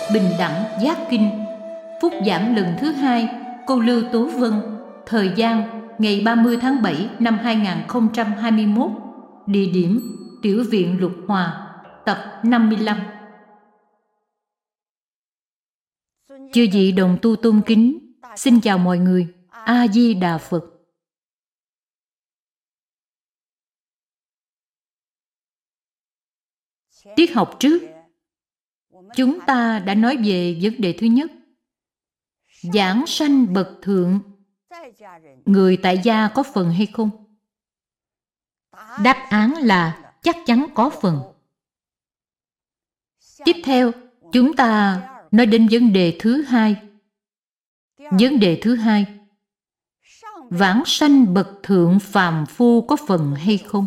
Bình đẳng giác kinh. Phúc giảng lần thứ 2, cô Lưu Tố Vân. Thời gian ngày 30 tháng 7 năm 2021. Địa điểm Tiểu viện Lục Hòa. Tập 55. Chư vị đồng tu tôn kính, xin chào mọi người. A Di Đà Phật. Tiết học trước, chúng ta đã nói về vấn đề thứ nhất. Giảng sanh bậc thượng, người tại gia có phần hay không? Đáp án là chắc chắn có phần. Tiếp theo, chúng ta nói đến vấn đề thứ hai. Vấn đề thứ hai, vãng sanh bậc thượng phàm phu có phần hay không?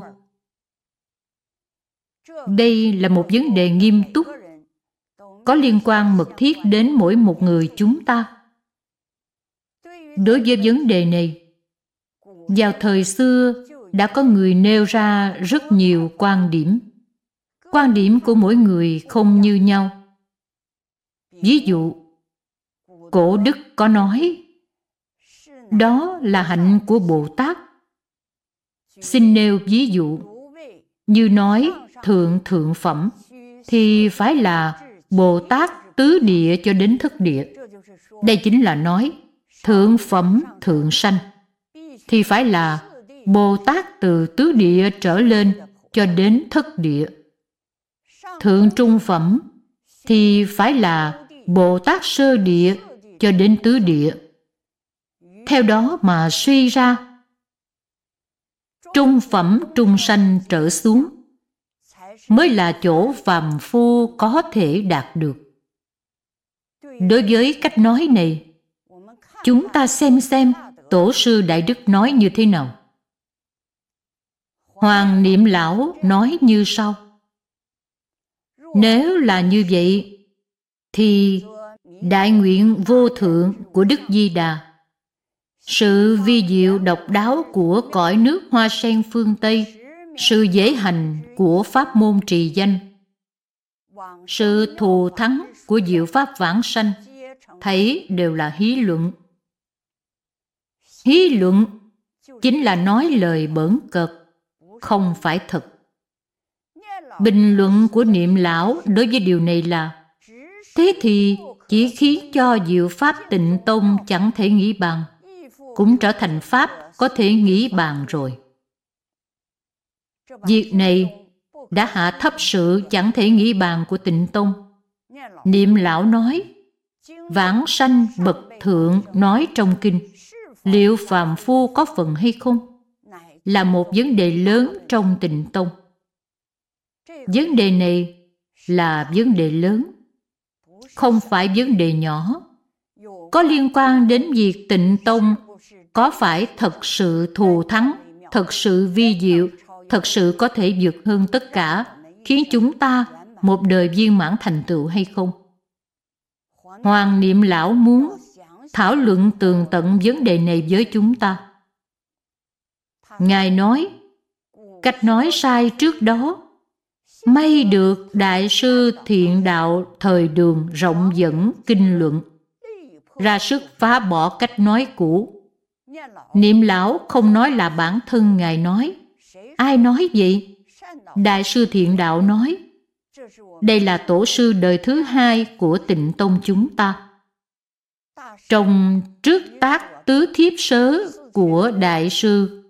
Đây là một vấn đề nghiêm túc, có liên quan mật thiết đến mỗi một người chúng ta. Đối với vấn đề này, vào thời xưa đã có người nêu ra rất nhiều quan điểm. Quan điểm của mỗi người không như nhau. Ví dụ, Cổ Đức có nói, đó là hạnh của Bồ Tát. Xin nêu ví dụ, như nói thượng thượng phẩm thì phải là Bồ Tát tứ địa cho đến thất địa. Đây chính là nói thượng phẩm thượng sanh thì phải là Bồ Tát từ tứ địa trở lên cho đến thất địa. Thượng trung phẩm thì phải là Bồ Tát sơ địa cho đến tứ địa. Theo đó mà suy ra, trung phẩm trung sanh trở xuống mới là chỗ phàm phu có thể đạt được. Đối với cách nói này, chúng ta xem Tổ sư Đại Đức nói như thế nào. Hoàng Niệm Lão nói như sau. Nếu là như vậy, thì đại nguyện vô thượng của Đức Di Đà, sự vi diệu độc đáo của cõi nước Hoa Sen phương Tây, sự dễ hành của pháp môn trì danh, sự thù thắng của diệu pháp vãng sanh, thấy đều là hí luận. Hí luận chính là nói lời bỡn cợt, không phải thật. Bình luận của Niệm Lão đối với điều này là, thế thì chỉ khiến cho diệu pháp Tịnh Tông chẳng thể nghĩ bàn, cũng trở thành pháp có thể nghĩ bàn rồi. Việc này đã hạ thấp sự chẳng thể nghĩ bàn của Tịnh Tông. Niệm Lão nói, vãng sanh bậc thượng nói trong kinh, liệu phàm phu có phần hay không, là một vấn đề lớn trong Tịnh Tông. Vấn đề này là vấn đề lớn, không phải vấn đề nhỏ, có liên quan đến việc Tịnh Tông có phải thật sự thù thắng, thật sự vi diệu, thật sự có thể vượt hơn tất cả, khiến chúng ta một đời viên mãn thành tựu hay không. Hoàng Niệm Lão muốn thảo luận tường tận vấn đề này với chúng ta. Ngài nói, cách nói sai trước đó, may được Đại sư Thiện Đạo thời Đường rộng dẫn kinh luận, ra sức phá bỏ cách nói cũ. Niệm Lão không nói là bản thân Ngài nói. Ai nói vậy? Đại sư Thiện Đạo nói. Đây là tổ sư đời thứ 2 của Tịnh Tông chúng ta. Trong trước tác tứ thiếp sớ của Đại sư.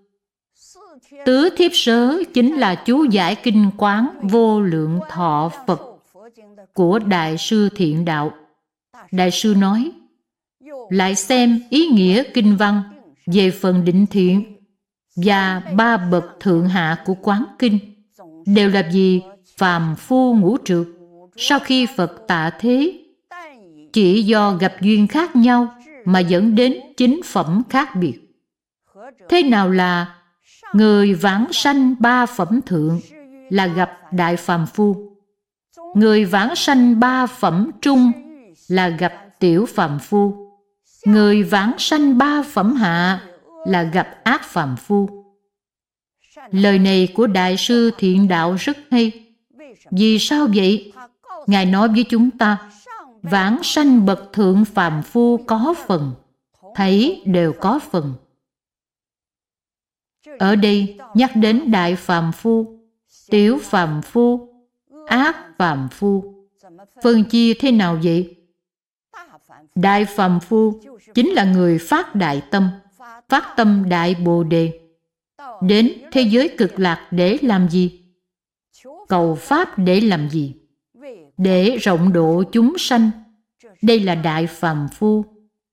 Tứ thiếp sớ chính là chú giải kinh quán Vô Lượng Thọ Phật của Đại sư Thiện Đạo. Đại sư nói, lại xem ý nghĩa kinh văn về phần định thiện và 3 bậc thượng hạ của quán kinh, đều là vì phàm phu ngũ trược sau khi Phật tạ thế, chỉ do gặp duyên khác nhau mà dẫn đến chính phẩm khác biệt. Thế nào là người vãng sanh 3 phẩm thượng là gặp đại phàm phu, người vãng sanh 3 phẩm trung là gặp tiểu phàm phu, người vãng sanh 3 phẩm hạ là gặp ác phàm phu. Lời này của Đại sư Thiện Đạo rất hay. Vì sao vậy? Ngài nói với chúng ta, Vãng sanh bậc thượng phàm phu có phần, thấy đều có phần. Ở đây nhắc đến đại phàm phu, tiểu phàm phu, ác phàm phu. Phân chia thế nào vậy? Đại phàm phu chính là người phát đại tâm, phát tâm đại bồ đề. Đến thế giới cực lạc để làm gì? Cầu pháp để làm gì? Để rộng độ chúng sanh. Đây là đại phàm phu.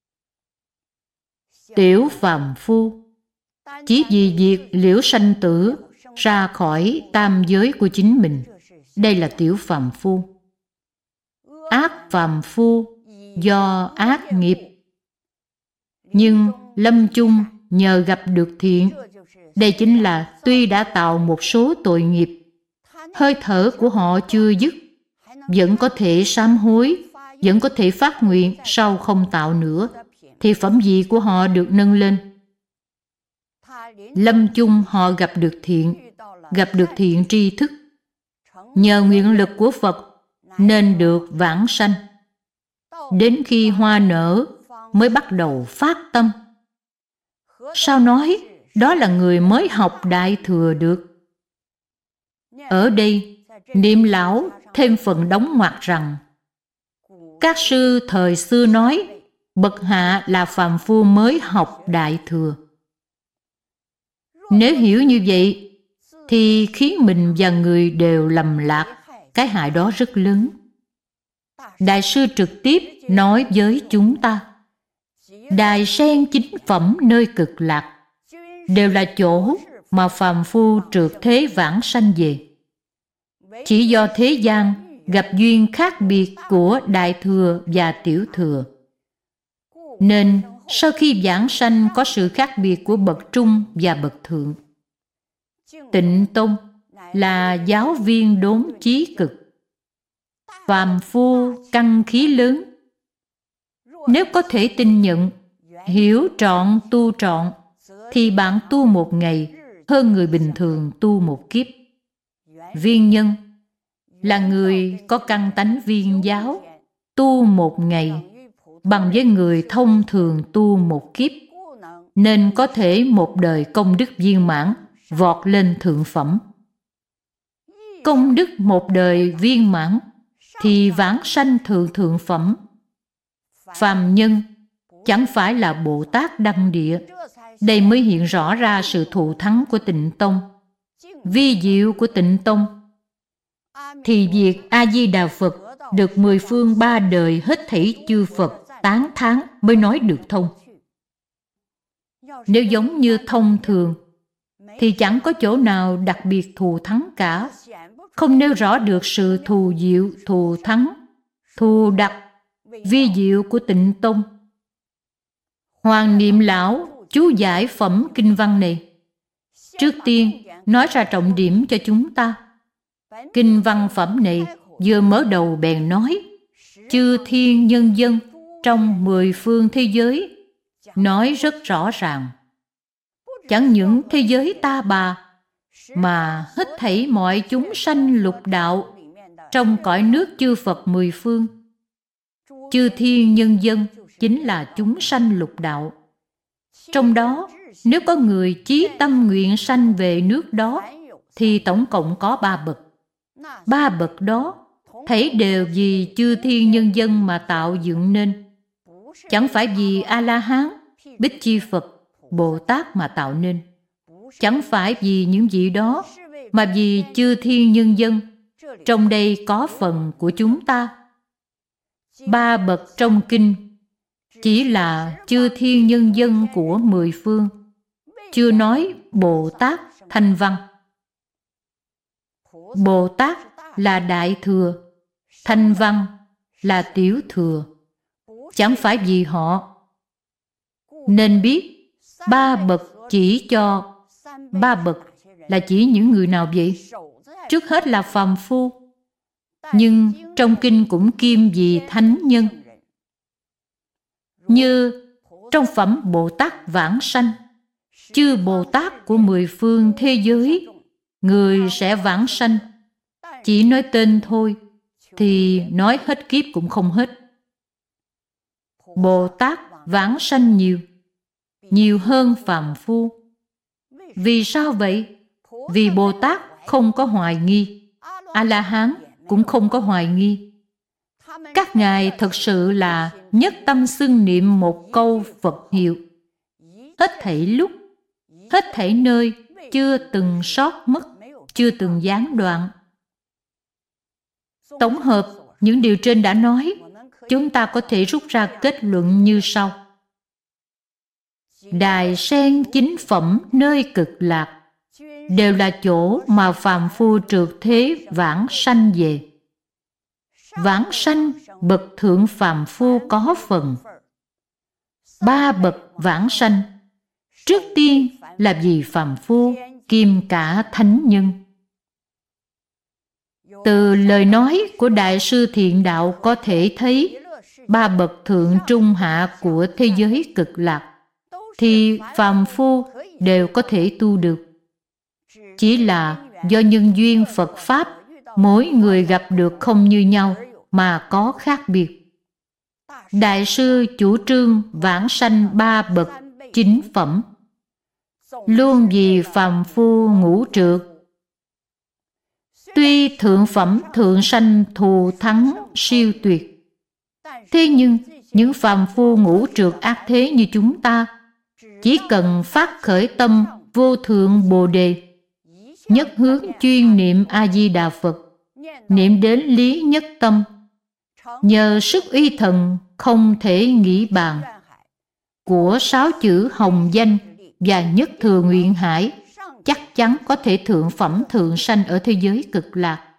Tiểu phàm phu chỉ vì việc liễu sanh tử, ra khỏi tam giới của chính mình. Đây là tiểu phàm phu. Ác phàm phu do ác nghiệp, nhưng lâm chung nhờ gặp được thiện. Đây chính là tuy đã tạo một số tội nghiệp, hơi thở của họ chưa dứt, vẫn có thể sám hối, vẫn có thể phát nguyện sau không tạo nữa, thì phẩm vị của họ được nâng lên. Lâm chung họ gặp được thiện tri thức. Nhờ nguyện lực của Phật nên được vãng sanh. Đến khi hoa nở mới bắt đầu phát tâm. Sao nói đó là người mới học Đại Thừa được? Ở đây, Niệm Lão thêm phần đóng ngoặc rằng các sư thời xưa nói bậc hạ là phàm phu mới học Đại Thừa. Nếu hiểu như vậy thì khiến mình và người đều lầm lạc. Cái hại đó rất lớn. Đại sư trực tiếp nói với chúng ta, đài sen chính phẩm nơi cực lạc đều là chỗ mà phàm phu trượt thế vãng sanh về. Chỉ do thế gian gặp duyên khác biệt của Đại Thừa và Tiểu Thừa, nên sau khi vãng sanh có sự khác biệt của bậc trung và bậc thượng. Tịnh Tông là giáo viên đốn chí cực, phàm phu căn khí lớn. Nếu có thể tin nhận, hiểu trọn tu trọn, thì bạn tu một ngày hơn người bình thường tu một kiếp. Viên nhân là người có căn tánh viên giáo, tu một ngày bằng với người thông thường tu một kiếp, nên có thể một đời công đức viên mãn, vọt lên thượng phẩm. Công đức một đời viên mãn thì vãng sanh thượng phẩm. Phàm nhân chẳng phải là Bồ Tát đăng địa. Đây mới hiện rõ ra sự thù thắng của Tịnh Tông, vi diệu của Tịnh Tông. Thì việc A-di-đà Phật được 10 phương 3 đời hết thảy chư Phật tán thán mới nói được thông. Nếu giống như thông thường thì chẳng có chỗ nào đặc biệt thù thắng cả, không nêu rõ được sự thù diệu, thù thắng, thù đặc, vi diệu của Tịnh Tông. Hoàng Niệm Lão chú giải phẩm kinh văn này, trước tiên nói ra trọng điểm cho chúng ta. Kinh văn phẩm này vừa mở đầu bèn nói chư thiên nhân dân trong 10 phương thế giới, nói rất rõ ràng. Chẳng những thế giới ta bà, mà hết thảy mọi chúng sanh lục đạo trong cõi nước chư Phật 10 phương. Chư thiên nhân dân chính là chúng sanh lục đạo. Trong đó, nếu có người chí tâm nguyện sanh về nước đó, thì tổng cộng có 3 bậc. 3 bậc đó, thấy đều vì chư thiên nhân dân mà tạo dựng nên. Chẳng phải vì A-la-hán, Bích Chi Phật, Bồ Tát mà tạo nên. Chẳng phải vì những vị đó, mà vì chư thiên nhân dân. Trong đây có phần của chúng ta. 3 bậc trong kinh chỉ là chư thiên nhân dân của 10 phương, chưa nói Bồ Tát Thanh Văn. Bồ Tát là Đại Thừa, Thanh Văn là Tiểu Thừa. Chẳng phải vì họ. Nên biết 3 bậc chỉ cho 3 bậc là chỉ những người nào vậy? Trước hết là phàm phu, nhưng trong kinh cũng kiêm vì thánh nhân. Như trong phẩm Bồ Tát vãng sanh, chư Bồ Tát của 10 phương thế giới, người sẽ vãng sanh. Chỉ nói tên thôi, thì nói hết kiếp cũng không hết. Bồ Tát vãng sanh nhiều hơn phàm phu. Vì sao vậy? Vì Bồ Tát không có hoài nghi, A-la-hán cũng không có hoài nghi. Các ngài thật sự là nhất tâm xưng niệm một câu Phật hiệu, hết thảy lúc, hết thảy nơi, chưa từng sót mất, chưa từng gián đoạn. Tổng hợp những điều trên đã nói, chúng ta có thể rút ra kết luận như sau. Đài sen chính phẩm nơi cực lạc đều là chỗ mà phàm phu trượt thế vãng sanh về. Vãng sanh bậc thượng phàm phu có phần. 3 bậc vãng sanh, trước tiên là vì phàm phu, kiêm cả thánh nhân. Từ lời nói của Đại sư Thiện Đạo có thể thấy 3 bậc thượng trung hạ của thế giới cực lạc thì phàm phu đều có thể tu được. Chỉ là do nhân duyên Phật Pháp, mỗi người gặp được không như nhau mà có khác biệt. Đại sư chủ trương vãng sanh 3 bậc chính phẩm, luôn vì phàm phu ngũ trượt. Tuy thượng phẩm thượng sanh thù thắng siêu tuyệt, thế nhưng những phàm phu ngũ trượt ác thế như chúng ta chỉ cần phát khởi tâm vô thượng Bồ Đề, nhất hướng chuyên niệm A-di-đà Phật, niệm đến lý nhất tâm, nhờ sức uy thần không thể nghĩ bàn của 6 chữ hồng danh và nhất thừa nguyện hải, chắc chắn có thể thượng phẩm thượng sanh ở thế giới cực lạc.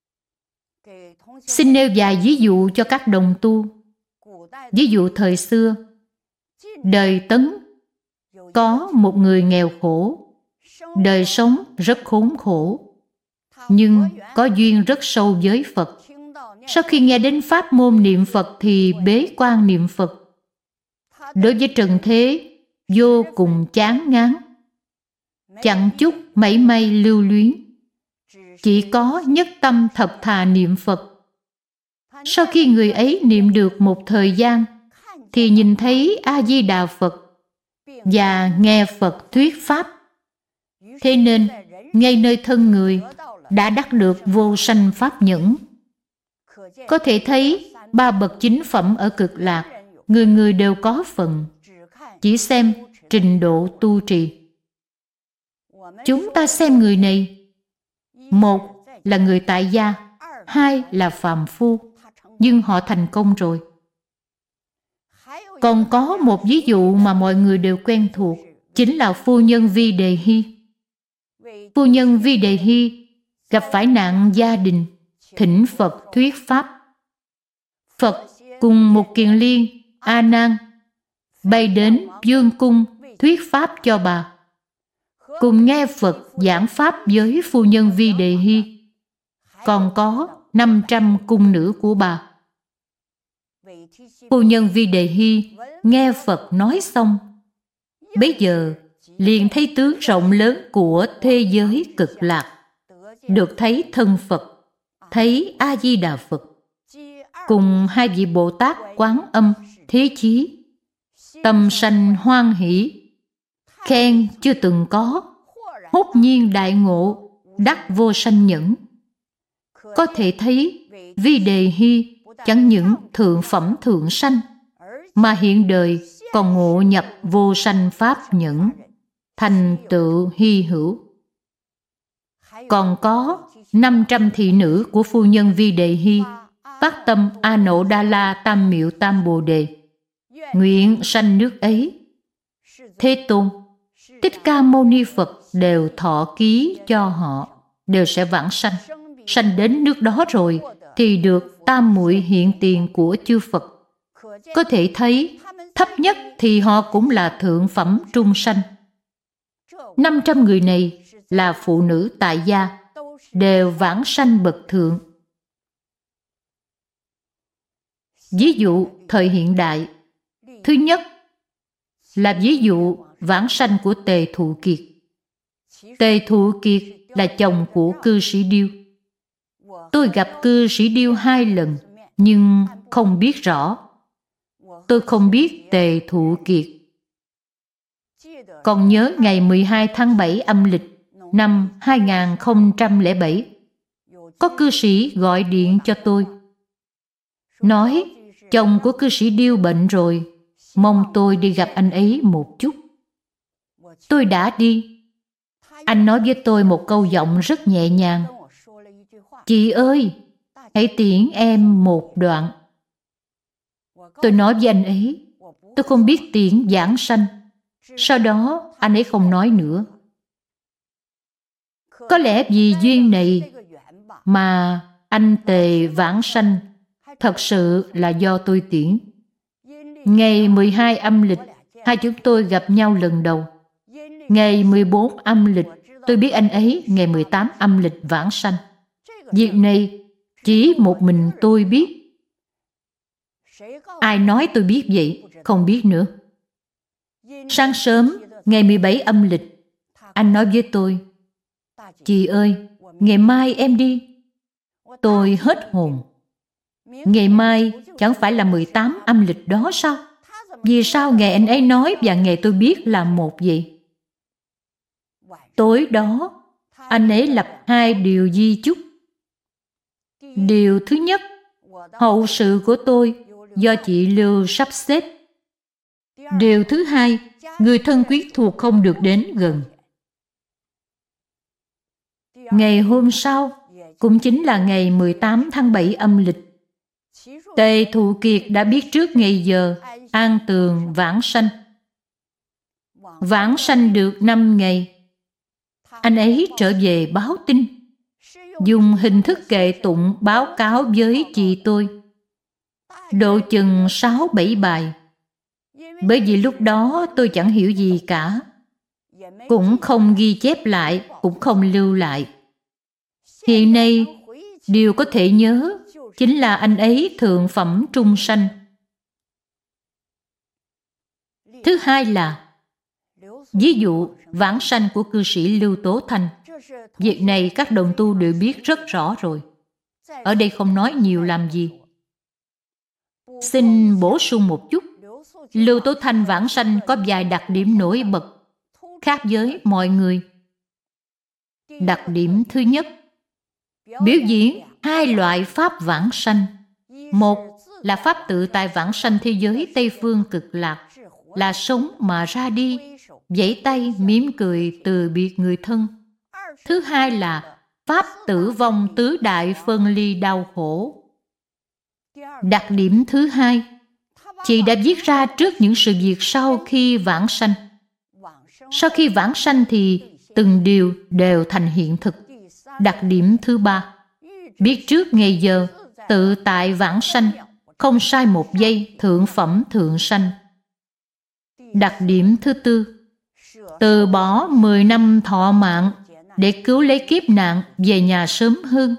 Xin nêu vài ví dụ cho các đồng tu. Ví dụ thời xưa, đời Tấn có một người nghèo khổ, đời sống rất khốn khổ, nhưng có duyên rất sâu với Phật. Sau khi nghe đến pháp môn niệm Phật thì bế quan niệm Phật. Đối với trần thế vô cùng chán ngán, chẳng chút mảy may lưu luyến, chỉ có nhất tâm thật thà niệm Phật. Sau khi người ấy niệm được một thời gian thì nhìn thấy A-di-đà Phật và nghe Phật thuyết pháp. Thế nên ngay nơi thân người đã đắc được vô sanh pháp nhẫn. Có thể thấy 3 bậc chính phẩm ở cực lạc, người người đều có phần, chỉ xem trình độ tu trì. Chúng ta xem người này, 1 là người tại gia, 2 là phàm phu, nhưng họ thành công rồi. Còn có một ví dụ mà mọi người đều quen thuộc, chính là phu nhân Vi Đề Hy. Phu nhân Vi Đề Hy gặp phải nạn gia đình, thỉnh Phật thuyết pháp. Phật cùng một kiền liên, A Nan, bay đến vương cung thuyết pháp cho bà, cùng nghe Phật giảng pháp với phu nhân Vi Đề Hy. Còn có 500 cung nữ của bà. Phu nhân Vi Đề Hy nghe Phật nói xong, bấy giờ liền thấy tướng rộng lớn của thế giới cực lạc, được thấy thân Phật, thấy A-di-đà Phật, cùng 2 vị Bồ Tát Quán Âm, Thế Chí, tâm sanh hoan hỷ, khen chưa từng có, hốt nhiên đại ngộ, đắc vô sanh nhẫn. Có thể thấy Vi Đề Hy chẳng những thượng phẩm thượng sanh, mà hiện đời còn ngộ nhập vô sanh pháp nhẫn, thành tựu hy hữu. Còn có 500 thị nữ của phu nhân Vi Đề Hy phát tâm A Nỗ Đa La Tam Miệu Tam Bồ Đề, nguyện sanh nước ấy. Thế Tôn, Thích Ca Mâu Ni Phật đều thọ ký cho họ, đều sẽ vãng sanh. Sanh đến nước đó rồi thì được tam muội hiện tiền của chư Phật. Có thể thấy thấp nhất thì họ cũng là thượng phẩm trung sanh. 500 người này là phụ nữ tại gia, đều vãng sanh bậc thượng. Ví dụ thời hiện đại, thứ nhất là ví dụ vãng sanh của Tề Thụ Kiệt. Tề Thụ Kiệt là chồng của cư sĩ Điêu. Tôi gặp cư sĩ Điêu 2 lần, nhưng không biết rõ. tôi không biết Tề Thụ Kiệt. Còn nhớ ngày 12 tháng 7 âm lịch năm 2007, có cư sĩ gọi điện cho tôi, nói chồng của cư sĩ Điêu bệnh rồi, mong tôi đi gặp anh ấy một chút. Tôi đã đi. Anh nói với tôi một câu giọng rất nhẹ nhàng: "Chị ơi, hãy tiễn em một đoạn." Tôi nói với anh ấy, tôi không biết tiễn giảng sanh. Sau đó anh ấy không nói nữa. Có lẽ vì duyên này mà anh Tề vãng sanh thật sự là do tôi tiễn. Ngày 12 âm lịch, hai chúng tôi gặp nhau lần đầu. Ngày 14 âm lịch, tôi biết anh ấy ngày 18 âm lịch vãng sanh. Việc này chỉ một mình tôi biết. Ai nói tôi biết vậy? Không biết nữa. Sáng sớm, ngày 17 âm lịch, anh nói với tôi: "Chị ơi, ngày mai em đi." Tôi hết hồn. Ngày mai chẳng phải là 18 âm lịch đó sao? Vì sao ngày anh ấy nói và ngày tôi biết là một vậy? Tối đó, anh ấy lập hai điều di chúc. Điều thứ nhất, hậu sự của tôi do chị Lưu sắp xếp. Điều thứ hai, người thân quyến thuộc không được đến gần. Ngày hôm sau, cũng chính là ngày 18 tháng 7 âm lịch, Tề Thụ Kiệt đã biết trước ngày giờ an tường vãng sanh. Vãng sanh được 5 ngày, anh ấy trở về báo tin, dùng hình thức kệ tụng báo cáo với chị tôi. Độ chừng 6-7 bài. Bởi vì lúc đó tôi chẳng hiểu gì cả, cũng không ghi chép lại, cũng không lưu lại. Hiện nay, điều có thể nhớ chính là anh ấy thượng phẩm trung sanh. Thứ hai là ví dụ vãng sanh của cư sĩ Lưu Tố Thanh. Việc này các đồng tu đều biết rất rõ rồi. Ở đây không nói nhiều làm gì. Xin bổ sung một chút. Lưu Tố Thanh vãng sanh có vài đặc điểm nổi bật khác với mọi người. Đặc điểm thứ nhất, biểu diễn hai loại pháp vãng sanh. Một là pháp tự tại vãng sanh thế giới Tây Phương Cực Lạc, là sống mà ra đi, vẫy tay mỉm cười từ biệt người thân. Thứ hai là pháp tử vong tứ đại phân ly đau khổ. Đặc điểm thứ hai, chị đã viết ra trước những sự việc sau khi vãng sanh. Sau khi vãng sanh thì từng điều đều thành hiện thực. Đặc điểm thứ ba, biết trước ngày giờ, tự tại vãng sanh, không sai một giây, thượng phẩm thượng sanh. Đặc điểm thứ tư, từ bỏ 10 năm thọ mạng để cứu lấy kiếp nạn về nhà sớm hơn.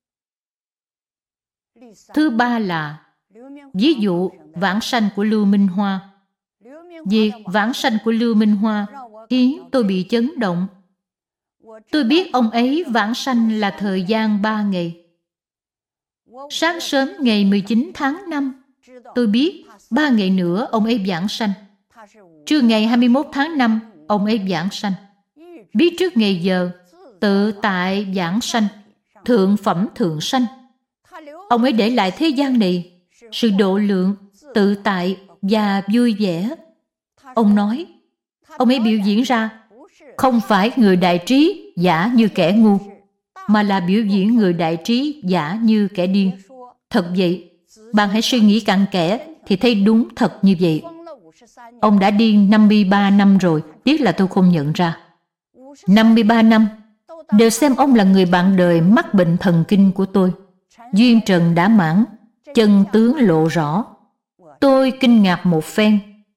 Thứ ba là ví dụ vãng sanh của Lưu Minh Hoa. Việc vãng sanh của Lưu Minh Hoa khiến tôi bị chấn động. Tôi biết ông ấy vãng sanh là thời gian 3 ngày. Sáng sớm ngày 19 tháng 5, tôi biết 3 ngày nữa ông ấy vãng sanh. Trưa ngày 21 tháng 5, ông ấy vãng sanh. Biết trước ngày giờ, tự tại vãng sanh, thượng phẩm thượng sanh. Ông ấy để lại thế gian này sự độ lượng, tự tại và vui vẻ. Ông nói, ông ấy biểu diễn ra không phải người đại trí giả như kẻ ngu, mà là biểu diễn người đại trí giả như kẻ điên. Thật vậy, bạn hãy suy nghĩ cặn kẽ thì thấy đúng thật như vậy. Ông đã điên 53 năm rồi, tiếc là tôi không nhận ra. 53 năm, đều xem ông là người bạn đời mắc bệnh thần kinh của tôi. Duyên trần đã mãn, chân tướng lộ rõ. Tôi kinh ngạc một phen.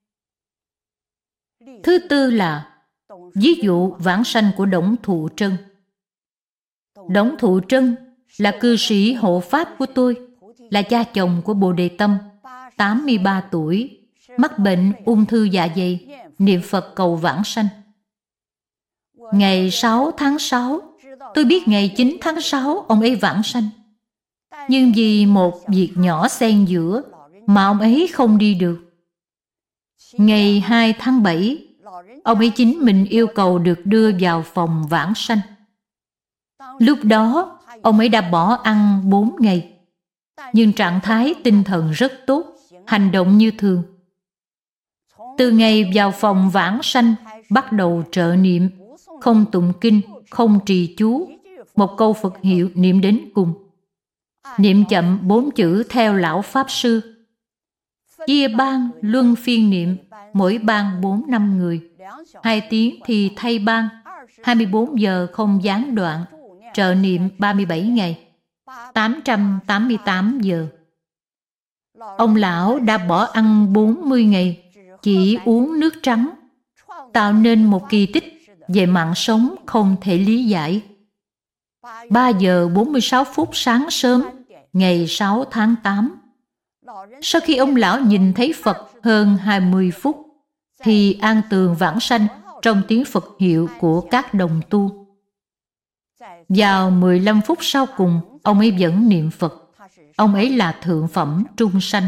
Thứ tư là ví dụ vãng sanh của Đổng Thụ Trân. Đổng Thụ Trân là cư sĩ hộ pháp của tôi, là cha chồng của Bồ Đề Tâm, 83 tuổi, mắc bệnh ung thư dạ dày, niệm Phật cầu vãng sanh. Ngày 6 tháng 6, tôi biết ngày 9 tháng 6 ông ấy vãng sanh. Nhưng vì một việc nhỏ xen giữa mà ông ấy không đi được. Ngày 2 tháng 7, ông ấy chính mình yêu cầu được đưa vào phòng vãng sanh. Lúc đó, ông ấy đã bỏ ăn 4 ngày, nhưng trạng thái tinh thần rất tốt, hành động như thường. Từ ngày vào phòng vãng sanh, bắt đầu trợ niệm, không tụng kinh, không trì chú, một câu Phật hiệu niệm đến cùng. Niệm chậm 4 chữ theo lão Pháp Sư. Chia ban luân phiên niệm, mỗi ban 4-5 người. 2 tiếng thì thay ban, 24 giờ không gián đoạn, trợ niệm 37 ngày, 888 giờ. Ông lão đã bỏ ăn 40 ngày, chỉ uống nước trắng, tạo nên một kỳ tích về mạng sống không thể lý giải. 3 giờ 46 phút sáng sớm, ngày 6 tháng 8. Sau khi ông lão nhìn thấy Phật hơn 20 phút, thì an tường vãng sanh trong tiếng Phật hiệu của các đồng tu. Vào 15 phút sau cùng, ông ấy vẫn niệm Phật. Ông ấy là thượng phẩm trung sanh.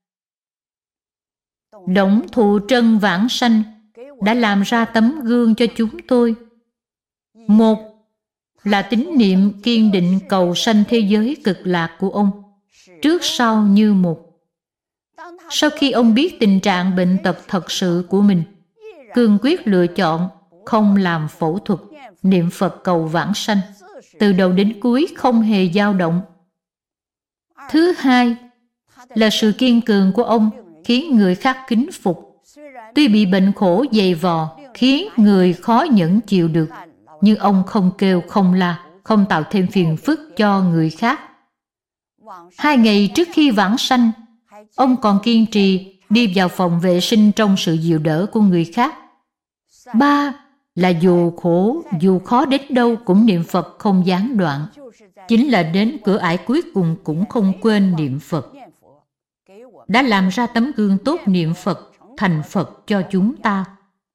Đổng Thụ Trân vãng sanh đã làm ra tấm gương cho chúng tôi. Một là tín niệm kiên định cầu sanh thế giới cực lạc của ông, trước sau như một. Sau khi ông biết tình trạng bệnh tật thật sự của mình, cương quyết lựa chọn không làm phẫu thuật, niệm Phật cầu vãng sanh, từ đầu đến cuối không hề dao động. Thứ hai là sự kiên cường của ông khiến người khác kính phục. Tuy bị bệnh khổ dày vò, khiến người khó nhẫn chịu được, nhưng ông không kêu không la, không tạo thêm phiền phức cho người khác. 2 ngày trước khi vãng sanh, ông còn kiên trì đi vào phòng vệ sinh trong sự dìu đỡ của người khác. 3 là dù khổ, dù khó đến đâu cũng niệm Phật không gián đoạn. Chính là đến cửa ải cuối cùng cũng không quên niệm Phật. Đã làm ra tấm gương tốt niệm Phật, thành Phật cho chúng ta.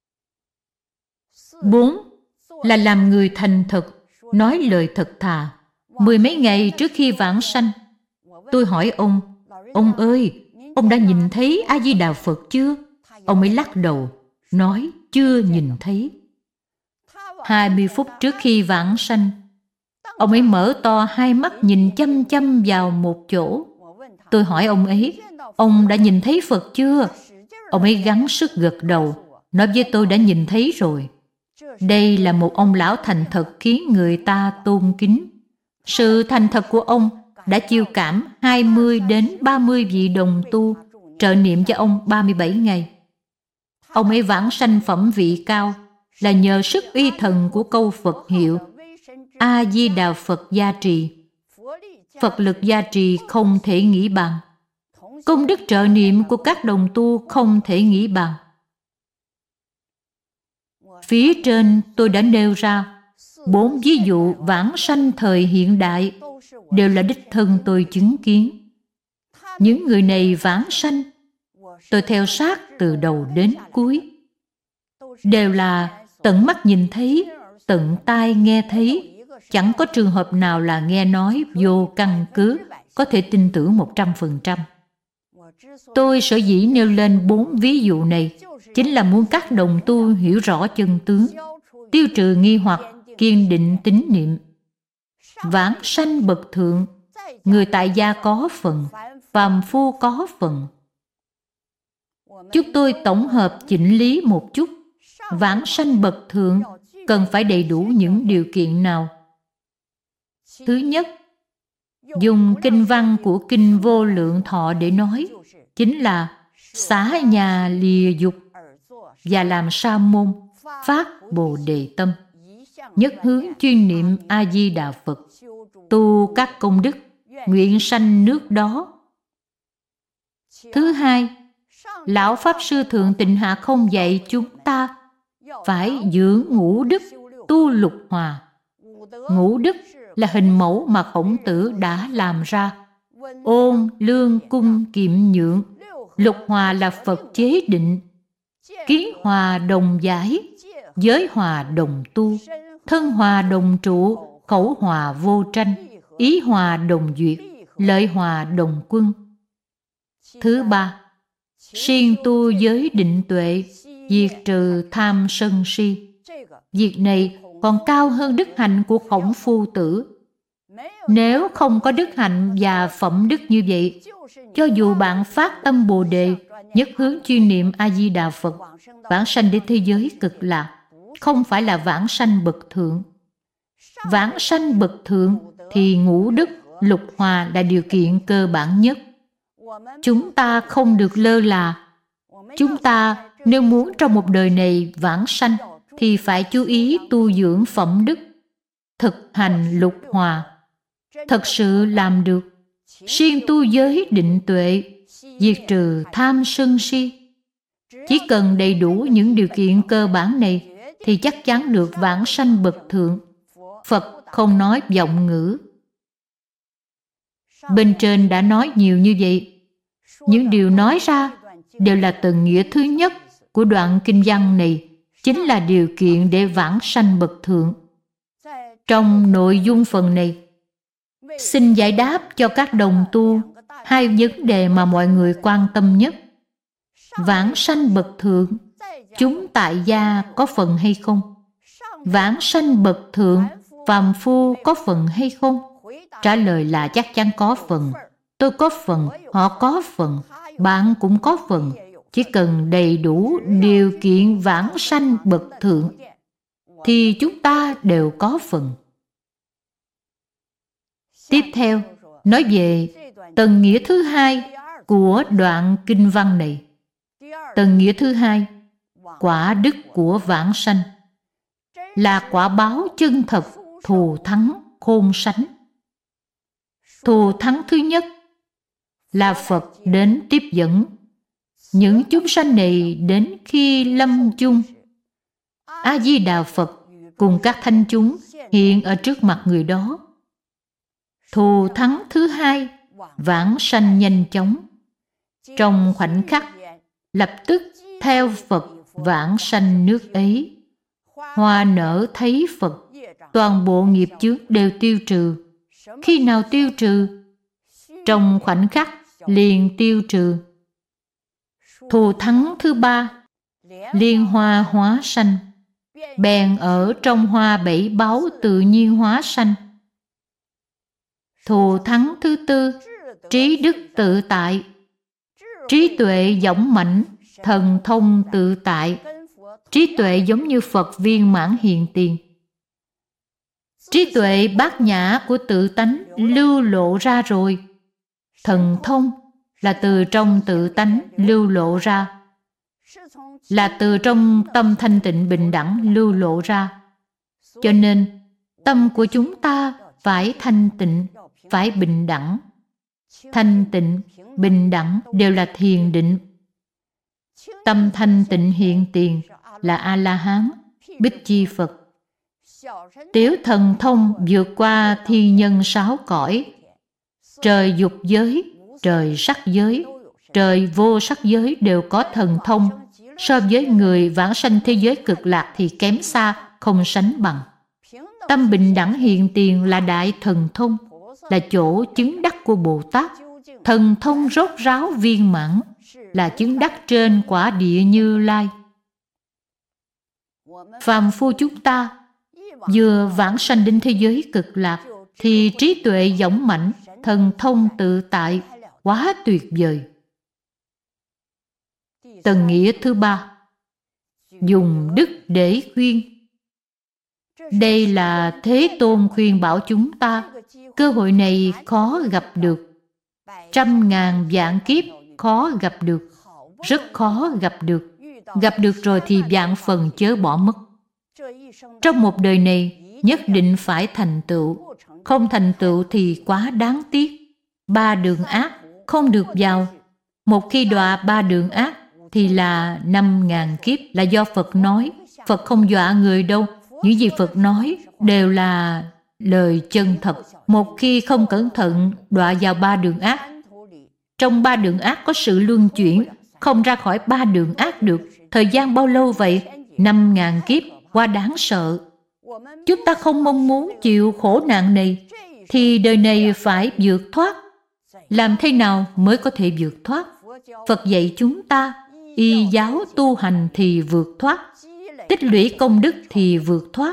4 là làm người thành thật, nói lời thật thà. 10 mấy ngày trước khi vãng sanh, tôi hỏi ông ơi, ông đã nhìn thấy A-di-đà Phật chưa? Ông ấy lắc đầu, nói chưa nhìn thấy. 20 phút trước khi vãng sanh, ông ấy mở to hai mắt nhìn chăm chăm vào một chỗ. Tôi hỏi ông đã nhìn thấy Phật chưa? Ông ấy gắng sức gật đầu, nói với tôi đã nhìn thấy rồi. Đây là một ông lão thành thật khiến người ta tôn kính. Sự thành thật của ông đã chiêu cảm 20 đến 30 vị đồng tu trợ niệm cho ông 37 ngày. Ông ấy vãng sanh phẩm vị cao là nhờ sức uy thần của câu Phật hiệu A-di-đà Phật gia trì. Phật lực gia trì không thể nghĩ bằng. Công đức trợ niệm của các đồng tu không thể nghĩ bằng. Phía trên tôi đã nêu ra 4 ví dụ vãng sanh thời hiện đại, đều là đích thân tôi chứng kiến. Những người này vãng sanh, tôi theo sát từ đầu đến cuối. Đều là tận mắt nhìn thấy, tận tai nghe thấy, chẳng có trường hợp nào là nghe nói vô căn cứ, có thể tin tưởng 100%. Tôi sở dĩ nêu lên 4 ví dụ này, chính là muốn các đồng tu hiểu rõ chân tướng, tiêu trừ nghi hoặc, kiên định tín niệm. Vãng sanh bậc thượng, người tại gia có phần, phàm phu có phần. Chúng tôi tổng hợp chỉnh lý một chút. Vãng sanh bậc thượng cần phải đầy đủ những điều kiện nào? Thứ nhất, dùng kinh văn của Kinh Vô Lượng Thọ để nói, chính là xả nhà lìa dục và làm sa môn, phát Bồ Đề tâm, nhất hướng chuyên niệm A-di-đà Phật, tu các công đức, nguyện sanh nước đó. Thứ hai, Lão Pháp Sư Thượng Tịnh Hạ không dạy chúng ta phải dưỡng ngũ đức, tu lục hòa. Ngũ đức là hình mẫu mà Khổng Tử đã làm ra. Ôn, lương, cung, kiệm, nhượng. Lục hòa là Phật chế định. Kiến hòa đồng giải, giới hòa đồng tu, thân hòa đồng trụ, khẩu hòa vô tranh, ý hòa đồng duyệt, lợi hòa đồng quân. Thứ ba, siêng tu giới định tuệ, diệt trừ tham sân si. Việc này còn cao hơn đức hạnh của Khổng Phu Tử. Nếu không có đức hạnh và phẩm đức như vậy, cho dù bạn phát tâm Bồ Đề, nhất hướng chuyên niệm A-di-đà Phật, vãng sanh đến thế giới cực lạc, không phải là vãng sanh bậc thượng. Vãng sanh bậc thượng thì ngũ đức, lục hòa là điều kiện cơ bản nhất. Chúng ta không được lơ là. Chúng ta nếu muốn trong một đời này vãng sanh thì phải chú ý tu dưỡng phẩm đức, thực hành lục hòa. Thật sự làm được, siêng tu giới định tuệ, diệt trừ tham sân si. Chỉ cần đầy đủ những điều kiện cơ bản này thì chắc chắn được vãng sanh bậc thượng. Phật không nói vọng ngữ. Bên trên đã nói nhiều như vậy. Những điều nói ra đều là tầng nghĩa thứ nhất của đoạn kinh văn này, chính là điều kiện để vãng sanh bậc thượng. Trong nội dung phần này, xin giải đáp cho các đồng tu hai vấn đề mà mọi người quan tâm nhất. Vãng sanh bậc thượng, chúng tại gia có phần hay không? Vãng sanh bậc thượng, phàm phu có phần hay không? Trả lời là chắc chắn có phần. Tôi có phần, họ có phần, bạn cũng có phần. Chỉ cần đầy đủ điều kiện vãng sanh bậc thượng thì chúng ta đều có phần. Tiếp theo, nói về tầng nghĩa thứ hai của đoạn kinh văn này. Tầng nghĩa thứ hai, quả đức của vãng sanh, là quả báo chân thật, thù thắng, khôn sánh. Thù thắng thứ nhất là Phật đến tiếp dẫn những chúng sanh này đến khi lâm chung. A-di-đà Phật cùng các thánh chúng hiện ở trước mặt người đó. Thù thắng thứ hai, vãng sanh nhanh chóng. Trong khoảnh khắc, lập tức theo Phật vãng sanh nước ấy. Hoa nở thấy Phật, toàn bộ nghiệp chướng đều tiêu trừ. Khi nào tiêu trừ? Trong khoảnh khắc liền tiêu trừ. Thù thắng thứ ba, liên hoa hóa sanh, bèn ở trong hoa bảy báu tự nhiên hóa sanh. Thù thắng thứ tư, trí đức tự tại, trí tuệ dõng mãnh, thần thông tự tại. Trí tuệ giống như Phật viên mãn hiện tiền. Trí tuệ bát nhã của tự tánh lưu lộ ra rồi. Thần thông là từ trong tự tánh lưu lộ ra, là từ trong tâm thanh tịnh bình đẳng lưu lộ ra. Cho nên tâm của chúng ta phải thanh tịnh, phải bình đẳng. Thanh tịnh, bình đẳng đều là thiền định. Tâm thanh tịnh hiện tiền là A-la-hán, Bích Chi Phật. Tiểu thần thông vượt qua thiên nhân sáu cõi. Trời dục giới, trời sắc giới, trời vô sắc giới đều có thần thông. So với người vãng sanh thế giới cực lạc thì kém xa, không sánh bằng. Tâm bình đẳng hiện tiền là đại thần thông, là chỗ chứng đắc của Bồ Tát. Thần thông rốt ráo viên mãn, là chứng đắc trên quả địa Như Lai. Phàm phu chúng ta vừa vãng sanh đến thế giới cực lạc thì trí tuệ dõng mãnh, thần thông tự tại, quá tuyệt vời. Tầng nghĩa thứ ba, dùng đức để khuyên. Đây là Thế Tôn khuyên bảo chúng ta. Cơ hội này khó gặp được. Trăm ngàn vạn kiếp khó gặp được. Rất khó gặp được. Gặp được rồi thì vạn phần chớ bỏ mất. Trong một đời này nhất định phải thành tựu. Không thành tựu thì quá đáng tiếc. Ba đường ác không được vào. Một khi đọa ba đường ác thì là 5.000 kiếp, là do Phật nói. Phật không dọa người đâu. Những gì Phật nói đều là lời chân thật. Một khi không cẩn thận đọa vào ba đường ác. Trong ba đường ác có sự luân chuyển, không ra khỏi ba đường ác được. Thời gian bao lâu vậy? 5.000 kiếp, quá đáng sợ. Chúng ta không mong muốn chịu khổ nạn này thì đời này phải vượt thoát. Làm thế nào mới có thể vượt thoát? Phật dạy chúng ta, y giáo tu hành thì vượt thoát, tích lũy công đức thì vượt thoát.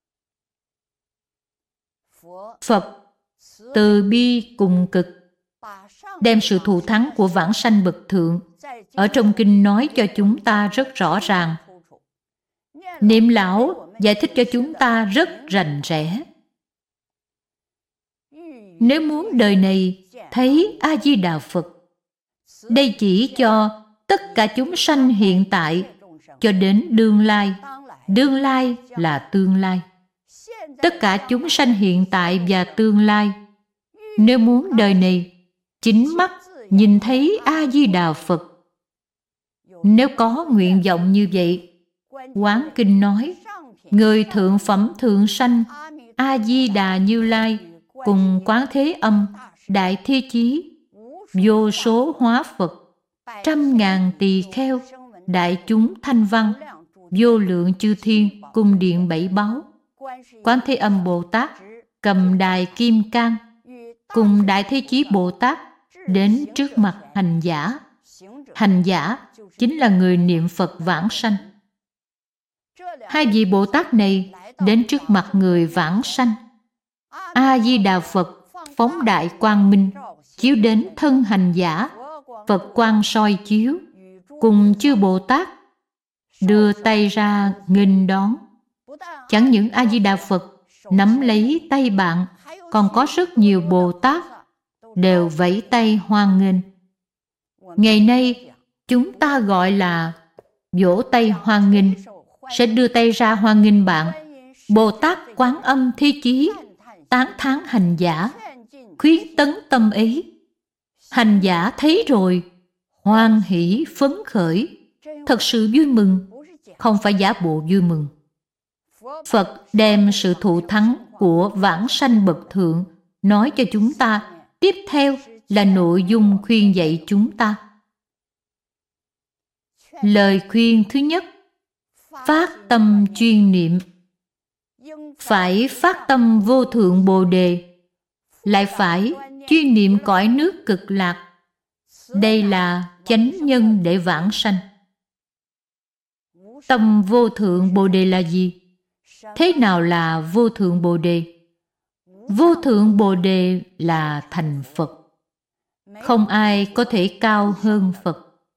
Phật từ bi cùng cực, đem sự thù thắng của vãng sanh bậc thượng ở trong kinh nói cho chúng ta rất rõ ràng. Niệm lão giải thích cho chúng ta rất rành rẽ. Nếu muốn đời này thấy A-di-đà Phật, đây chỉ cho tất cả chúng sanh hiện tại cho đến đương lai. Đương lai là tương lai. Tất cả chúng sanh hiện tại và tương lai, nếu muốn đời này chính mắt nhìn thấy A-di-đà Phật, nếu có nguyện vọng như vậy, Quán Kinh nói, người thượng phẩm thượng sanh A-di-đà Như Lai cùng Quán Thế Âm, Đại Thế Chí, vô số hóa Phật, 100.000 tỳ kheo, đại chúng thanh văn, vô lượng chư thiên, cung điện bảy báu. Quán Thế Âm Bồ Tát cầm đài kim cang cùng Đại Thế Chí Bồ Tát đến trước mặt hành giả. Hành giả chính là người niệm Phật vãng sanh. Hai vị Bồ Tát này đến trước mặt người vãng sanh. A-di-đà Phật phóng đại quang minh chiếu đến thân hành giả, Phật quang soi chiếu cùng chư Bồ Tát đưa tay ra nghênh đón. Chẳng những A-di-đà Phật nắm lấy tay bạn, còn có rất nhiều Bồ Tát đều vẫy tay hoan nghênh. Ngày nay chúng ta gọi là vỗ tay hoan nghênh, sẽ đưa tay ra hoan nghênh bạn. Bồ Tát Quán Âm Thế Chí tán thán hành giả, khuyến tấn tâm ấy. Hành giả thấy rồi hoan hỷ phấn khởi, thật sự vui mừng, không phải giả bộ vui mừng. Phật đem sự thù thắng của vãng sanh bậc thượng nói cho chúng ta. Tiếp theo là nội dung khuyên dạy chúng ta. Lời khuyên thứ nhất, phát tâm chuyên niệm. Phải phát tâm vô thượng Bồ Đề, lại phải chuyên niệm cõi nước Cực Lạc. Đây là chánh nhân để vãng sanh. Tâm vô thượng Bồ Đề là gì? Thế nào là vô thượng Bồ Đề? Vô thượng Bồ Đề là thành Phật. Không ai có thể cao hơn Phật.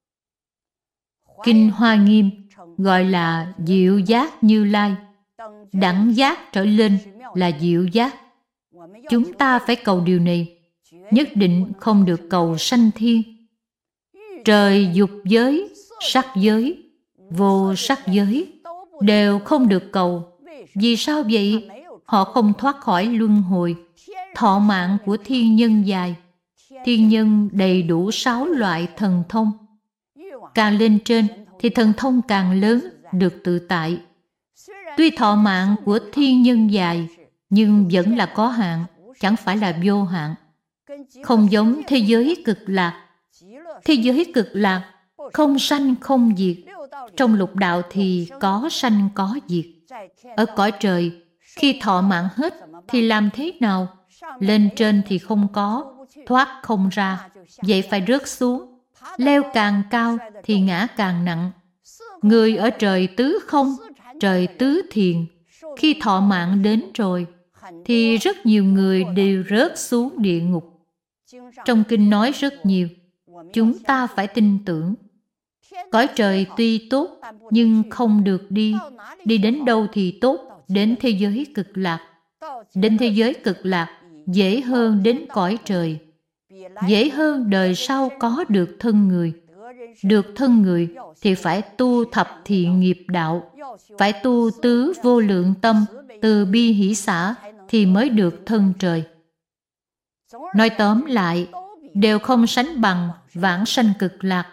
Kinh Hoa Nghiêm gọi là diệu giác Như Lai. Đẳng giác trở lên là diệu giác. Chúng ta phải cầu điều này, nhất định không được cầu sanh thiên. Trời dục giới, sắc giới, vô sắc giới đều không được cầu. Vì sao vậy? Họ không thoát khỏi luân hồi. Thọ mạng của thiên nhân dài. Thiên nhân đầy đủ 6 loại thần thông. Càng lên trên thì thần thông càng lớn, được tự tại. Tuy thọ mạng của thiên nhân dài, nhưng vẫn là có hạn, chẳng phải là vô hạn. Không giống thế giới Cực Lạc. Thế giới Cực Lạc không sanh không diệt. Trong lục đạo thì có sanh có diệt. Ở cõi trời, khi thọ mạng hết thì làm thế nào? Lên trên thì không có, thoát không ra, vậy phải rớt xuống. Leo càng cao thì ngã càng nặng. Người ở trời tứ không, trời tứ thiền, khi thọ mạng đến rồi thì rất nhiều người đều rớt xuống địa ngục. Trong kinh nói rất nhiều, chúng ta phải tin tưởng. Cõi trời tuy tốt nhưng không được đi. Đi đến đâu thì tốt? Đến thế giới Cực Lạc. Đến thế giới Cực Lạc dễ hơn đến cõi trời. Dễ hơn đời sau có được thân người. Được thân người thì phải tu thập thiện nghiệp đạo, phải tu tứ vô lượng tâm, từ bi hỷ xả thì mới được thân trời. Nói tóm lại, đều không sánh bằng vãng sanh Cực Lạc.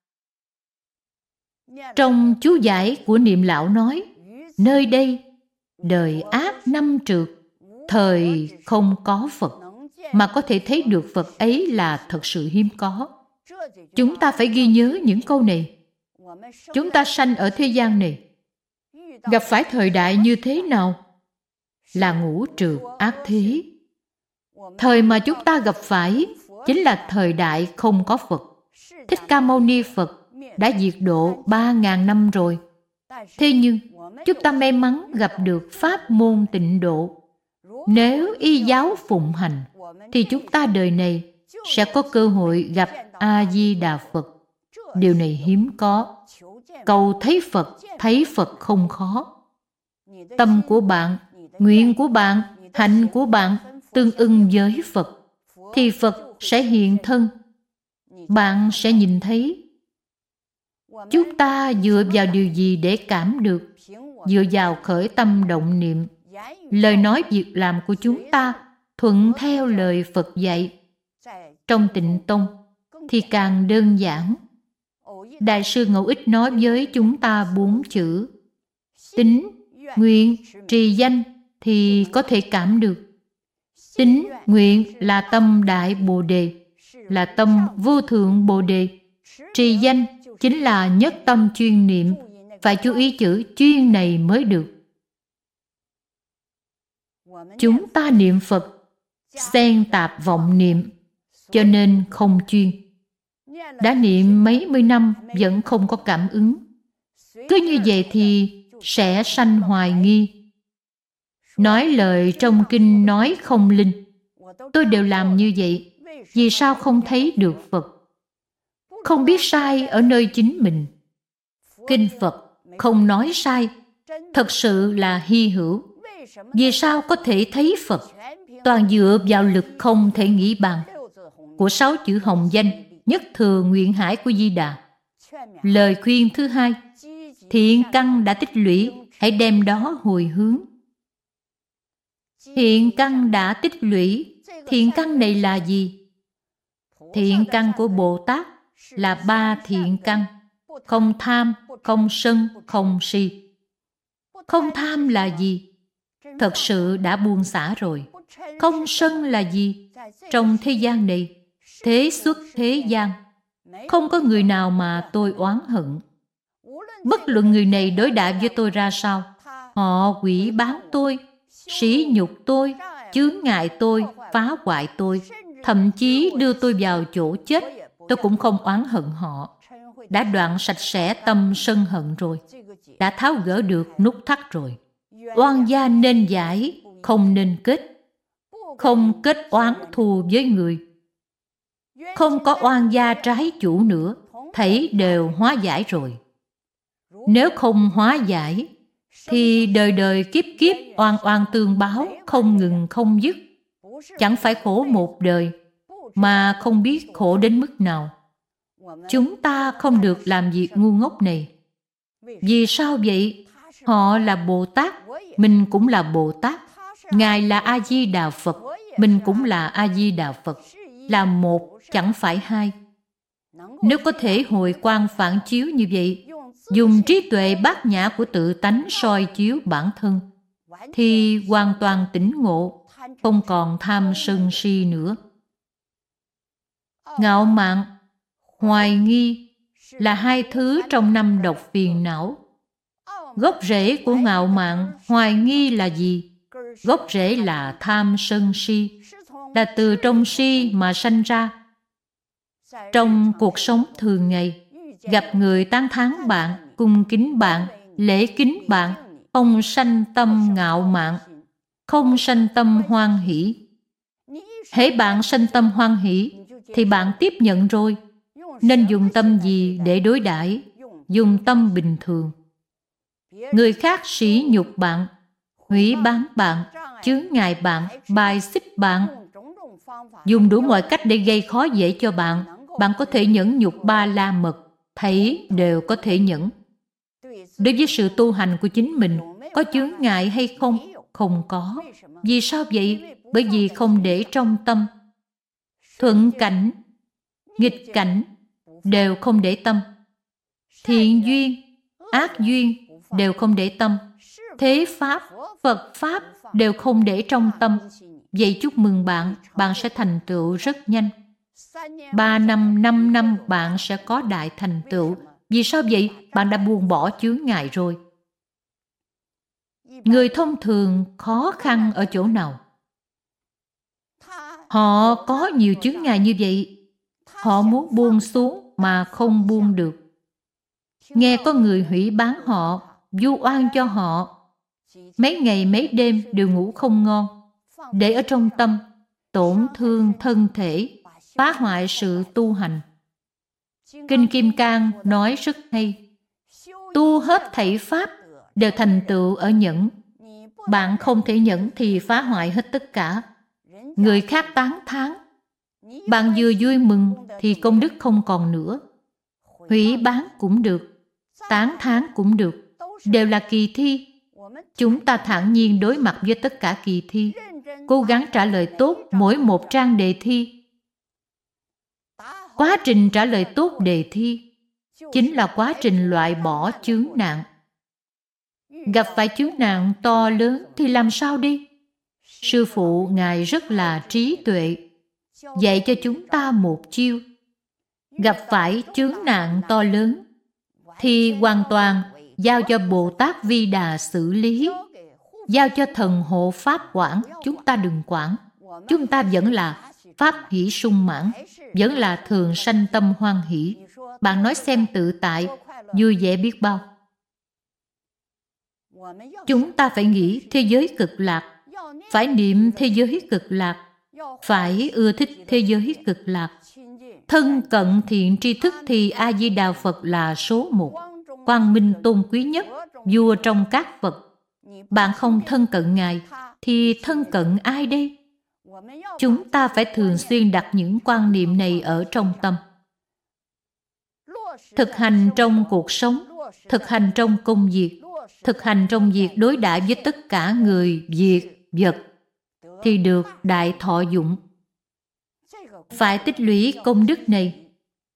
Trong chú giải của Niệm Lão nói, nơi đây đời ác năm trượt, thời không có Phật, mà có thể thấy được Phật ấy là thật sự hiếm có. Chúng ta phải ghi nhớ những câu này. Chúng ta sanh ở thế gian này, gặp phải thời đại như thế nào? Là ngũ trượt ác thế. Thời mà chúng ta gặp phải chính là thời đại không có Phật. Thích Ca Mâu Ni Phật đã diệt độ 3.000 năm rồi. Thế nhưng, chúng ta may mắn gặp được pháp môn tịnh độ. Nếu y giáo phụng hành, thì chúng ta đời này sẽ có cơ hội gặp A-di-đà Phật. Điều này hiếm có. Cầu thấy Phật không khó. Tâm của bạn, nguyện của bạn, hạnh của bạn tương ưng với Phật, thì Phật sẽ hiện thân. Bạn sẽ nhìn thấy. Chúng ta dựa vào điều gì để cảm được? Dựa vào khởi tâm động niệm. Lời nói việc làm của chúng ta thuận theo lời Phật dạy. Trong Tịnh Tông thì càng đơn giản. Đại sư Ngẫu Ích nói với chúng ta 4 chữ: tín, nguyện, trì danh thì có thể cảm được. Tín, nguyện là tâm Đại Bồ Đề, là tâm vô thượng Bồ Đề. Trì danh chính là nhất tâm chuyên niệm. Phải chú ý chữ chuyên này mới được. Chúng ta niệm Phật xen tạp vọng niệm, cho nên không chuyên. Đã niệm mấy mươi năm vẫn không có cảm ứng. Cứ như vậy thì sẽ sanh hoài nghi. Nói lời trong kinh nói không linh. Tôi đều làm như vậy. Vì sao không thấy được Phật? Không biết sai ở nơi chính mình. Kinh Phật không nói sai, thật sự là hy hữu. Vì sao có thể thấy Phật? Toàn dựa vào lực không thể nghĩ bàn của 6 chữ hồng danh nhất thừa nguyện hải của Di Đà. Lời khuyên thứ 2: thiện căn đã tích lũy, hãy đem đó hồi hướng. Thiện căn đã tích lũy. Thiện căn này là gì? Thiện căn của Bồ Tát là 3 thiện căn: không tham, không sân, không si. Không tham là gì? Thật sự đã buông xả rồi. Không sân là gì? Trong thế gian này, thế xuất thế gian, không có người nào mà tôi oán hận. Bất luận người này đối đãi với tôi ra sao, họ quỷ bán tôi, sỉ nhục tôi, chướng ngại tôi, phá hoại tôi, thậm chí đưa tôi vào chỗ chết, tôi cũng không oán hận họ. Đã đoạn sạch sẽ tâm sân hận rồi, đã tháo gỡ được nút thắt rồi. Oan gia nên giải, không nên kết. Không kết oán thù với người. Không có oan gia trái chủ nữa, thảy đều hóa giải rồi. Nếu không hóa giải, thì đời đời kiếp kiếp oan oan tương báo, không ngừng không dứt. Chẳng phải khổ một đời, mà không biết khổ đến mức nào. Chúng ta không được làm việc ngu ngốc này. Vì sao vậy? Họ là Bồ Tát, mình cũng là Bồ Tát. Ngài là A-di-đà Phật, mình cũng là A-di-đà Phật. Là một, chẳng phải hai. Nếu có thể hồi quang phản chiếu như vậy, dùng trí tuệ bát nhã của tự tánh soi chiếu bản thân, thì hoàn toàn tỉnh ngộ, không còn tham sân si nữa. Ngạo mạn, hoài nghi là 2 thứ trong 5 độc phiền não. Gốc rễ của ngạo mạn, hoài nghi là gì? Gốc rễ là tham sân si, là từ trong si mà sanh ra. Trong cuộc sống thường ngày, gặp người tán thán bạn, cung kính bạn, lễ kính bạn, không sanh tâm ngạo mạn, không sanh tâm hoan hỷ. Hễ bạn sanh tâm hoan hỷ, thì bạn tiếp nhận rồi. Nên dùng tâm gì để đối đãi? Dùng tâm bình thường. Người khác sỉ nhục bạn, hủy báng bạn, chướng ngại bạn, bài xích bạn, dùng đủ mọi cách để gây khó dễ cho bạn, bạn có thể nhẫn nhục 3 la mật, thấy đều có thể nhẫn. Đối với sự tu hành của chính mình, có chướng ngại hay không? Không có. Vì sao vậy? Bởi vì không để trong tâm. Thuận cảnh, nghịch cảnh đều không để tâm. Thiện duyên, ác duyên đều không để tâm. Thế Pháp, Phật Pháp đều không để trong tâm. Vậy chúc mừng bạn, bạn sẽ thành tựu rất nhanh. 3 năm, 5 năm bạn sẽ có đại thành tựu. Vì sao vậy? Bạn đã buông bỏ chướng ngại rồi. Người thông thường khó khăn ở chỗ nào? Họ có nhiều chướng ngại như vậy. Họ muốn buông xuống, mà không buông được. Nghe có người hủy bán họ, vu oan cho họ, mấy ngày mấy đêm đều ngủ không ngon, để ở trong tâm, tổn thương thân thể, phá hoại sự tu hành. Kinh Kim Cang nói rất hay, tu hết thảy pháp đều thành tựu ở nhẫn. Bạn không thể nhẫn thì phá hoại hết tất cả. Người khác tán thán, bạn vừa vui mừng thì công đức không còn nữa. Hủy bán cũng được, tán thán cũng được, đều là kỳ thi. Chúng ta thản nhiên đối mặt với tất cả kỳ thi, cố gắng trả lời tốt mỗi một trang đề thi. Quá trình trả lời tốt đề thi chính là quá trình loại bỏ chướng nạn. Gặp phải chướng nạn to lớn thì làm sao đi? Sư phụ Ngài rất là trí tuệ, dạy cho chúng ta một chiêu. Gặp phải chướng nạn to lớn thì hoàn toàn giao cho Bồ Tát Vi Đà xử lý, giao cho thần hộ Pháp quản. Chúng ta đừng quản. Chúng ta vẫn là Pháp hỷ sung mãn, vẫn là thường sanh tâm hoan hỷ. Bạn nói xem tự tại, vui vẻ biết bao. Chúng ta phải nghĩ thế giới cực lạc, phải niệm thế giới cực lạc, phải ưa thích thế giới cực lạc. Thân cận thiện tri thức thì A-di-đà Phật là số một, quang minh tôn quý nhất, vua trong các Phật. Bạn không thân cận Ngài thì thân cận ai đây? Chúng ta phải thường xuyên đặt những quan niệm này ở trong tâm. Thực hành trong cuộc sống, thực hành trong công việc, thực hành trong việc đối đãi với tất cả người, việc, vật thì được đại thọ dụng. Phải tích lũy công đức này,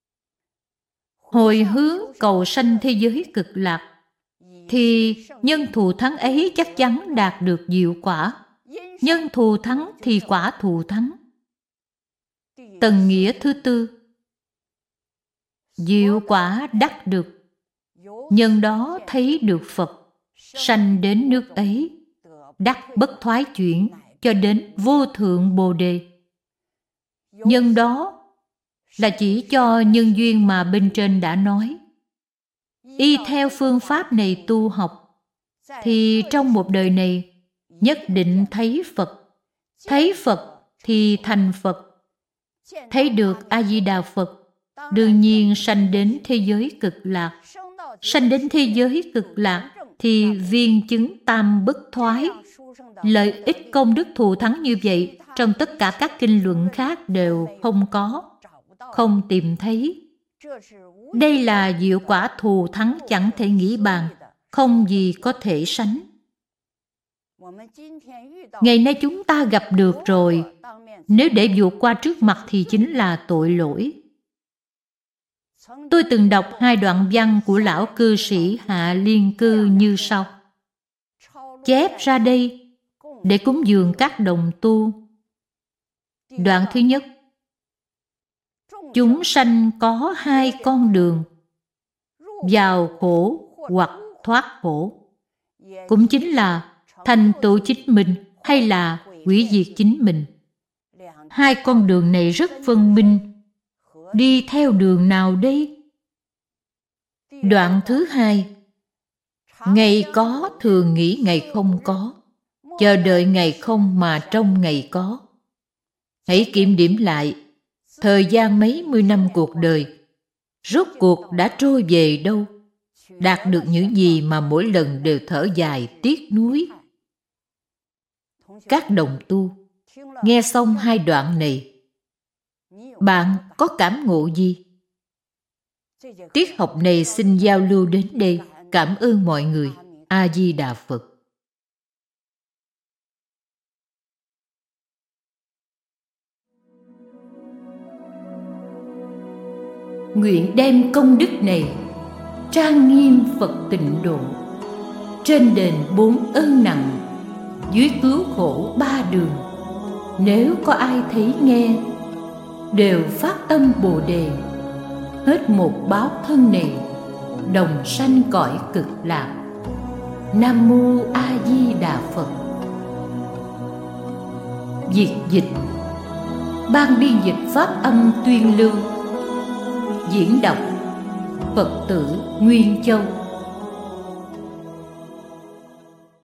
hồi hướng cầu sanh thế giới cực lạc, thì nhân thù thắng ấy chắc chắn đạt được diệu quả. Nhân thù thắng thì quả thù thắng. Tầng nghĩa thứ tư, diệu quả đắc được. Nhân đó thấy được Phật, sanh đến nước ấy, đắc bất thoái chuyển cho đến vô thượng Bồ Đề. Nhân đó là chỉ cho nhân duyên mà bên trên đã nói. Y theo phương pháp này tu học, thì trong một đời này nhất định thấy Phật. Thấy Phật thì thành Phật. Thấy được A-di-đà Phật, đương nhiên sanh đến thế giới cực lạc. Sanh đến thế giới cực lạc thì viên chứng tam bất thoái. Lợi ích công đức thù thắng như vậy trong tất cả các kinh luận khác đều không có, không tìm thấy. Đây là diệu quả thù thắng chẳng thể nghĩ bàn, không gì có thể sánh. Ngày nay chúng ta gặp được rồi, nếu để vụt qua trước mặt thì chính là tội lỗi. Tôi từng đọc hai đoạn văn của lão cư sĩ Hạ Liên Cư như sau. Chép ra đây để cúng dường các đồng tu. Đoạn thứ nhất. Chúng sanh có hai con đường, vào khổ hoặc thoát khổ. Cũng chính là thành tựu chính mình hay là hủy diệt chính mình. Hai con đường này rất phân minh. Đi theo đường nào đây? Đoạn thứ hai. Ngày có thường nghĩ ngày không có, chờ đợi ngày không mà trong ngày có. Hãy kiểm điểm lại, thời gian mấy mươi năm cuộc đời, rốt cuộc đã trôi về đâu? Đạt được những gì mà mỗi lần đều thở dài tiếc nuối? Các đồng tu, nghe xong hai đoạn này, bạn có cảm ngộ gì? Tiết học này xin giao lưu đến đây. Cảm ơn mọi người. A-di-đà Phật. Nguyện đem công đức này trang nghiêm Phật tịnh độ, trên đền 4 ơn nặng, dưới cứu khổ 3 đường. Nếu có ai thấy nghe, đều phát tâm Bồ Đề, hết một báo thân này, đồng sanh cõi cực lạc. Nam mô A Di Đà Phật. Việc dịch, ban biên dịch pháp âm tuyên lưu, Diễn đọc Phật tử Nguyên Châu.